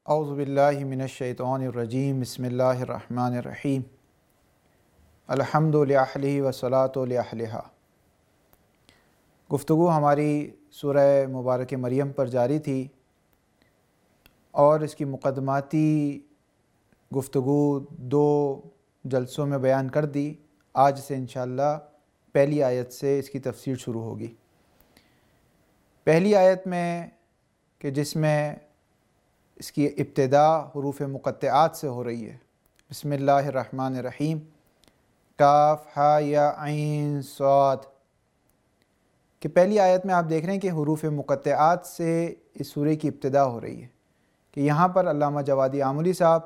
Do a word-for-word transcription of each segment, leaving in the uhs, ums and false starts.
اعوذ باللہ من الشیطان الرجیم بسم اللہ الرحمن الرحیم الحمد للہ والصلاۃ لأہلہا۔ گفتگو ہماری سورہ مبارک مریم پر جاری تھی اور اس کی مقدماتی گفتگو دو جلسوں میں بیان کر دی۔ آج سے انشاءاللہ پہلی آیت سے اس کی تفسیر شروع ہوگی۔ پہلی آیت میں کہ جس میں اس کی ابتدا حروف مقطعات سے ہو رہی ہے، بسم اللہ الرحمن الرحیم، کاف ہا یا عین صاد، کہ پہلی آیت میں آپ دیکھ رہے ہیں کہ حروف مقطعات سے اس سورہ کی ابتدا ہو رہی ہے، کہ یہاں پر علامہ جوادی آملی صاحب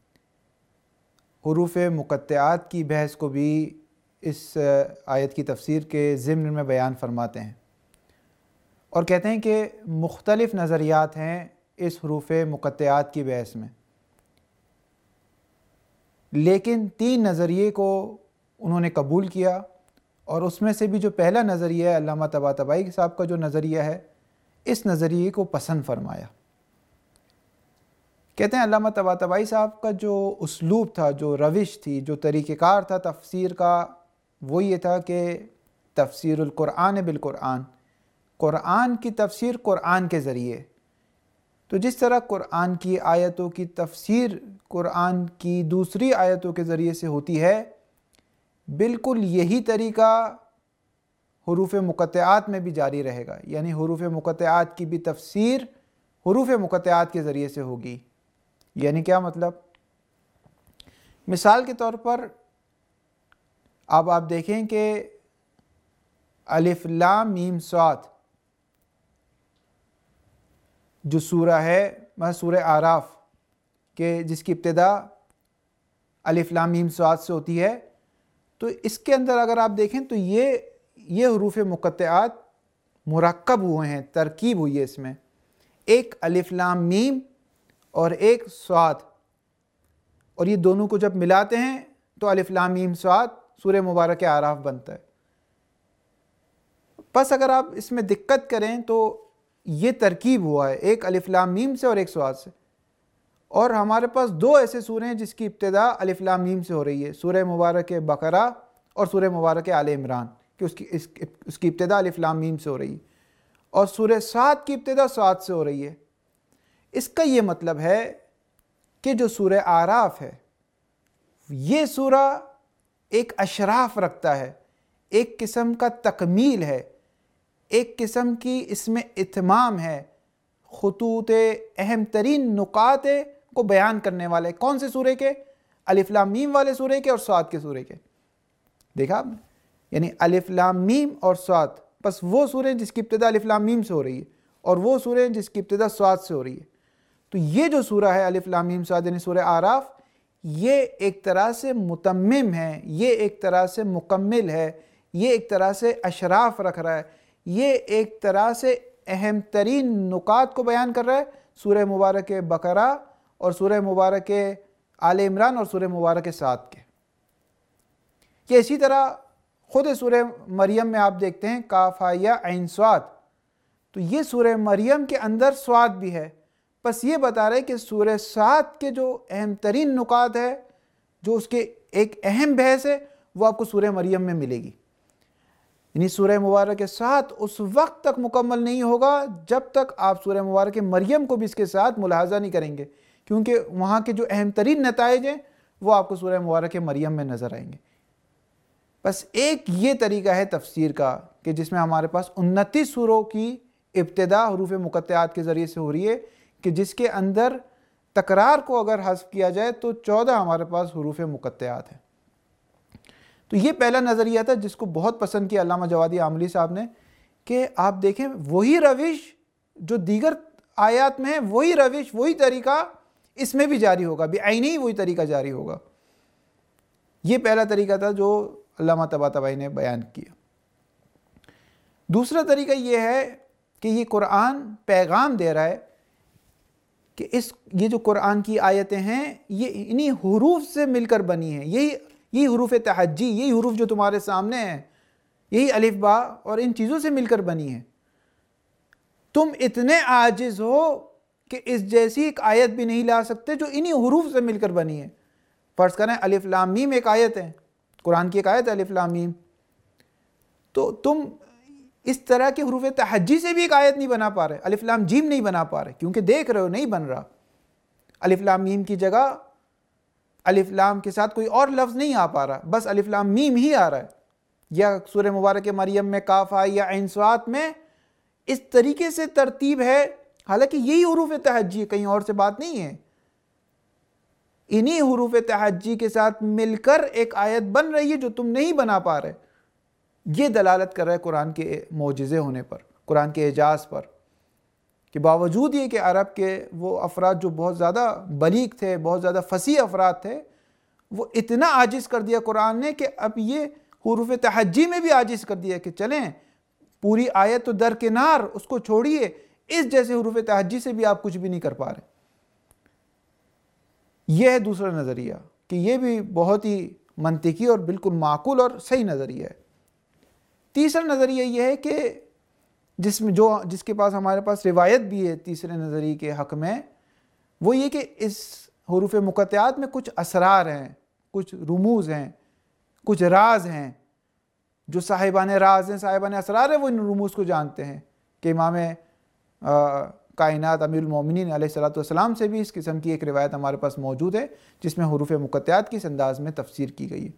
حروف مقطعات کی بحث کو بھی اس آیت کی تفسیر کے ضمن میں بیان فرماتے ہیں اور کہتے ہیں کہ مختلف نظریات ہیں اس حروف مقطعات کی بحث میں، لیکن تین نظریے کو انہوں نے قبول کیا، اور اس میں سے بھی جو پہلا نظریہ ہے علامہ طباطبائی صاحب کا جو نظریہ ہے، اس نظریے کو پسند فرمایا۔ کہتے ہیں علامہ طباطبائی صاحب کا جو اسلوب تھا، جو روش تھی، جو طریقہ کار تھا تفسیر کا، وہ یہ تھا کہ تفسیر القرآن بالقرآن، قرآن کی تفسیر قرآن کے ذریعے۔ تو جس طرح قرآن کی آیتوں کی تفسیر قرآن کی دوسری آیتوں کے ذریعے سے ہوتی ہے، بالکل یہی طریقہ حروف مقطعات میں بھی جاری رہے گا، یعنی حروف مقطعات کی بھی تفسیر حروف مقطعات کے ذریعے سے ہوگی۔ یعنی کیا مطلب؟ مثال کے طور پر اب آپ دیکھیں کہ الف لام میم صاد جو سورہ ہے، میں سورہ اعراف کہ جس کی ابتدا الف لام میم صاد سے ہوتی ہے، تو اس کے اندر اگر آپ دیکھیں تو یہ یہ حروف مقطعات مرکب ہوئے ہیں، ترکیب ہوئی ہے اس میں، ایک الف لام میم اور ایک صاد، اور یہ دونوں کو جب ملاتے ہیں تو الف لام میم صاد سورہ مبارک اعراف بنتا ہے۔ پس اگر آپ اس میں دقت کریں تو یہ ترکیب ہوا ہے ایک الف لام میم سے اور ایک صاد سے، اور ہمارے پاس دو ایسے سورے ہیں جس کی ابتدا الف لام میم سے ہو رہی ہے، سورہ مبارک بقرہ اور سورہ مبارک آل عمران، کہ اس کی اس, اس کی ابتدا الف لام میم سے ہو رہی ہے، اور سورہ صاد کی ابتدا صاد سے ہو رہی ہے۔ اس کا یہ مطلب ہے کہ جو سورہ اعراف ہے، یہ سورہ ایک اشراف رکھتا ہے، ایک قسم کا تکمیل ہے، ایک قسم کی اس میں اتمام ہے، خطوط اہم ترین نکات کو بیان کرنے والے۔ کون سے سورے کے؟ الف لام میم والے سورے کے اور صاد کے سورے کے۔ دیکھا آپ نے؟ یعنی الف لام میم اور صاد، بس وہ سورے جس کی ابتدا الف لام میم سے ہو رہی ہے اور وہ سورے جس کی ابتدا صاد سے ہو رہی ہے۔ تو یہ جو سورہ ہے الف لام میم صاد یعنی سورہ اعراف، یہ ایک طرح سے متمم ہے، یہ ایک طرح سے مکمل ہے، یہ ایک طرح سے اشراف رکھ رہا ہے، یہ ایک طرح سے اہم ترین نکات کو بیان کر رہا ہے سورہ مبارک بقرہ اور سورہ مبارک آل عمران اور سورہ مبارک صاد کے۔ کہ اسی طرح خود سورہ مریم میں آپ دیکھتے ہیں کاف ہا یا عین صاد، تو یہ سورہ مریم کے اندر صاد بھی ہے، بس یہ بتا رہے کہ سورہ صاد کے جو اہم ترین نکات ہے، جو اس کے ایک اہم بحث ہے، وہ آپ کو سورہ مریم میں ملے گی۔ یعنی سورہ مبارک صاد اس وقت تک مکمل نہیں ہوگا جب تک آپ سورہ مبارک مریم کو بھی اس کے ساتھ ملاحظہ نہیں کریں گے، کیونکہ وہاں کے جو اہم ترین نتائج ہیں وہ آپ کو سورہ مبارک مریم میں نظر آئیں گے۔ بس ایک یہ طریقہ ہے تفسیر کا کہ جس میں ہمارے پاس انتیس سوروں کی ابتدا حروف مقطعات کے ذریعے سے ہو رہی ہے، کہ جس کے اندر تکرار کو اگر حذف کیا جائے تو چودہ ہمارے پاس حروف مقطعات ہیں۔ تو یہ پہلا نظریہ تھا جس کو بہت پسند کیا علامہ جوادی آملی صاحب نے، کہ آپ دیکھیں وہی روش جو دیگر آیات میں ہے، وہی روش وہی طریقہ اس میں بھی جاری ہوگا، بعینی وہی طریقہ جاری ہوگا۔ یہ پہلا طریقہ تھا جو علامہ طباطبائی نے بیان کیا۔ دوسرا طریقہ یہ ہے کہ یہ قرآن پیغام دے رہا ہے کہ اس یہ جو قرآن کی آیتیں ہیں یہ انہی حروف سے مل کر بنی ہیں، یہی یہی حروف تہجی، یہی حروف جو تمہارے سامنے ہیں، یہی الف با اور ان چیزوں سے مل کر بنی ہے۔ تم اتنے عاجز ہو کہ اس جیسی ایک آیت بھی نہیں لا سکتے جو انہی حروف سے مل کر بنی ہے۔ فرض کریں الف لام میم ایک آیت ہے، قرآن کی ایک آیت ہے الف لام میم، تو تم اس طرح کے حروف تہجی سے بھی ایک آیت نہیں بنا پا رہے، الف لام جیم نہیں بنا پا رہے، کیونکہ دیکھ رہے ہو نہیں بن رہا۔ الف لام میم کی جگہ الف لام کے ساتھ کوئی اور لفظ نہیں آ پا رہا، بس الف لام میم ہی آ رہا ہے۔ یا سورہ مبارک مریم میں کاف ہا یا عین صاد میں اس طریقے سے ترتیب ہے، حالانکہ یہی حروف تہجی، کہیں اور سے بات نہیں ہے، انہی حروف تہجی کے ساتھ مل کر ایک آیت بن رہی ہے جو تم نہیں بنا پا رہے۔ یہ دلالت کر رہا ہے قرآن کے معجزے ہونے پر، قرآن کے اعجاز پر، کہ باوجود یہ کہ عرب کے وہ افراد جو بہت زیادہ بلیغ تھے، بہت زیادہ فصیح افراد تھے، وہ اتنا عاجز کر دیا قرآن نے کہ اب یہ حروف تہجی میں بھی عاجز کر دیا کہ چلیں پوری آیت تو درکنار، اس کو چھوڑیے، اس جیسے حروف تہجی سے بھی آپ کچھ بھی نہیں کر پا رہے۔ یہ ہے دوسرا نظریہ، کہ یہ بھی بہت ہی منطقی اور بالکل معقول اور صحیح نظریہ ہے۔ تیسرا نظریہ یہ ہے کہ جس میں جو جس کے پاس ہمارے پاس روایت بھی ہے تیسرے نظریے کے حق میں، وہ یہ کہ اس حروف مقطعات میں کچھ اسرار ہیں، کچھ رموز ہیں، کچھ راز ہیں، جو صاحبان راز ہیں، صاحبان اسرار ہیں، وہ ان رموز کو جانتے ہیں، کہ امام کائنات امیر المومنین علیہ الصلوۃ والسلام سے بھی اس قسم کی ایک روایت ہمارے پاس موجود ہے جس میں حروف مقطعات کی اس انداز میں تفسیر کی گئی ہے۔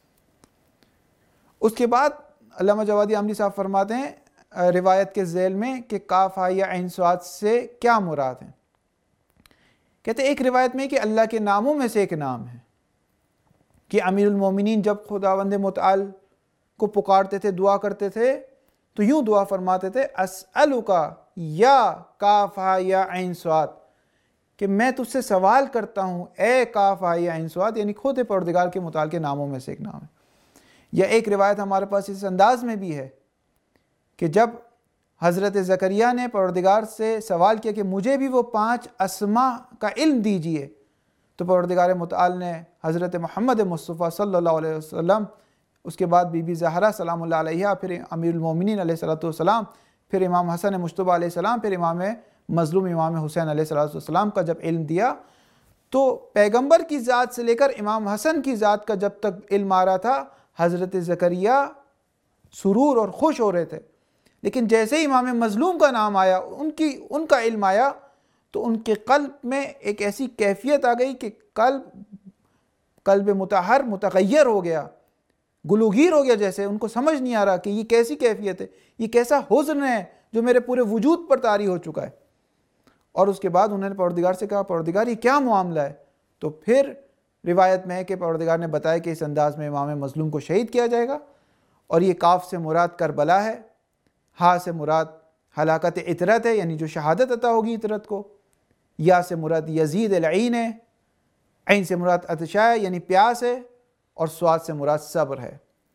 اس کے بعد علامہ جوادی عاملی صاحب فرماتے ہیں روایت کے ذیل میں کہ کاف ہا یا عین صاد سے کیا مراد ہے؟ کہتے ہیں ایک روایت میں کہ اللہ کے ناموں میں سے ایک نام ہے، کہ امیر المومنین جب خداوند متعال کو پکارتے تھے، دعا کرتے تھے، تو یوں دعا فرماتے تھے اسألک یا کاف ہا یا عین صاد، کہ میں تجھ سے سوال کرتا ہوں اے کاف ہا یا عین صاد، یعنی خود پروردگار کے متعال کے ناموں میں سے ایک نام ہے۔ یا ایک روایت ہمارے پاس اس انداز میں بھی ہے کہ جب حضرت زکریا نے پروردگار سے سوال کیا کہ مجھے بھی وہ پانچ اسماء کا علم دیجئے، تو پروردگار متعال نے حضرت محمد مصطفیٰ صلی اللہ علیہ وسلم، اس کے بعد بی بی زہرا سلام اللہ علیہا، پھر امیر المومنین علیہ الصلوۃ والسلام، پھر امام حسن مجتبیٰ علیہ السلام، پھر امام مظلوم امام حسین علیہ الصلوۃ والسلام کا جب علم دیا، تو پیغمبر کی ذات سے لے کر امام حسن کی ذات کا جب تک علم آ رہا تھا، حضرت زکریا سرور اور خوش ہو رہے تھے، لیکن جیسے ہی امام مظلوم کا نام آیا، ان کی ان کا علم آیا، تو ان کے قلب میں ایک ایسی کیفیت آ گئی کہ قلب قلب متحر متغیر ہو گیا، گلوگیر ہو گیا، جیسے ان کو سمجھ نہیں آ رہا کہ یہ کیسی کیفیت ہے، یہ کیسا حزن ہے جو میرے پورے وجود پر طاری ہو چکا ہے۔ اور اس کے بعد انہوں نے پروردگار سے کہا پروردگار یہ کیا معاملہ ہے؟ تو پھر روایت میں ہے کہ پروردگار نے بتایا کہ اس انداز میں امام مظلوم کو شہید کیا جائے گا، اور یہ کاف سے مراد کربلا ہے، ہا سے مراد ہلاکت عطرت ہے، یعنی جو شہادت عطا ہوگی عطرت کو، یا سے مراد یزید العین ہے، عین سے مراد عطشہ ہے یعنی پیاس ہے، اور صاد سے مراد صبر ہے۔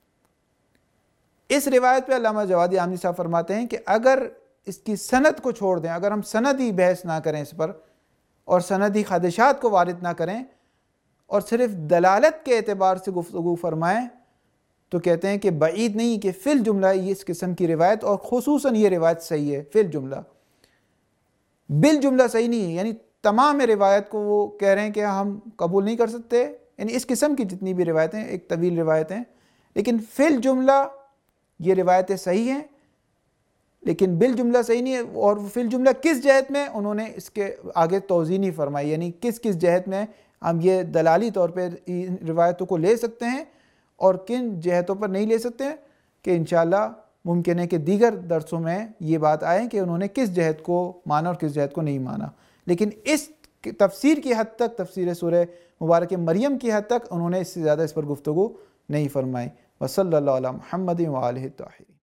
اس روایت پہ علامہ جوادی عاملی صاحب فرماتے ہیں کہ اگر اس کی سند کو چھوڑ دیں، اگر ہم سندی بحث نہ کریں اس پر، اور سندی خدشات کو وارد نہ کریں، اور صرف دلالت کے اعتبار سے گفتگو فرمائیں، تو کہتے ہیں کہ بعید نہیں کہ فی الجملہ یہ اس قسم کی روایت، اور خصوصاً یہ روایت صحیح ہے، فی الجملہ بالجملہ صحیح نہیں ہے، یعنی تمام روایت کو وہ کہہ رہے ہیں کہ ہم قبول نہیں کر سکتے، یعنی اس قسم کی جتنی بھی روایتیں، ایک طویل روایتیں، لیکن فی الجملہ یہ روایتیں صحیح ہیں، لیکن بالجملہ صحیح نہیں ہے۔ اور فی الجملہ کس جہت میں، انہوں نے اس کے آگے توضیح نہیں فرمائی، یعنی کس کس جہت میں ہم یہ دلالی طور پہ ان روایتوں کو لے سکتے ہیں اور کن جہتوں پر نہیں لے سکتے ہیں، کہ انشاءاللہ ممکن ہے کہ دیگر درسوں میں یہ بات آئے کہ انہوں نے کس جہت کو مانا اور کس جہت کو نہیں مانا، لیکن اس تفسیر کی حد تک، تفسیر سورہ مبارک مریم کی حد تک انہوں نے اس سے زیادہ اس پر گفتگو نہیں فرمائی۔ وصلی اللہ علی محمد وآلہ الطاہرین۔